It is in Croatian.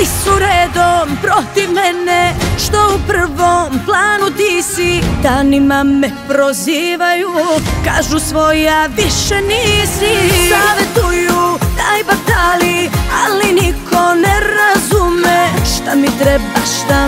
Svi su redom protiv mene, što u prvom planu ti si. Danima me prozivaju, kažu svoja više nisi. Savetuju daj batali, ali niko ne razume šta mi treba, šta